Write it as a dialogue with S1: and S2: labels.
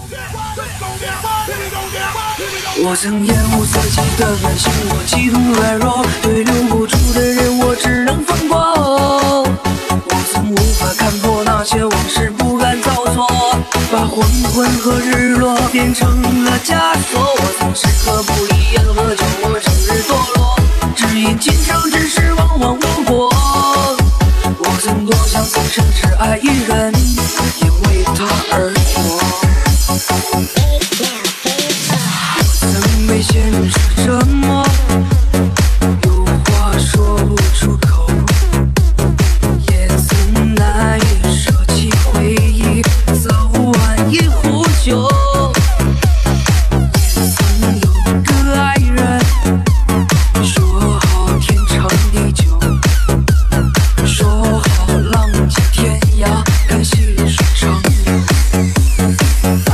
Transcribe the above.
S1: 我曾厌恶自己的任性，我企图软弱，对留不住的人我只能放过。我曾无法看破那些往事，不敢造作，把黄昏和日落变成了枷锁。我曾时刻不离烟和酒，我整日堕落，只因今生之事往往无果。我曾多想此生只爱一人，也为他而活。曾被现实折磨，有话说不出口，也曾难以舍弃回忆，早晚一壶酒。也曾有个爱人，说好天长地久，说好浪迹天涯，看细水长流。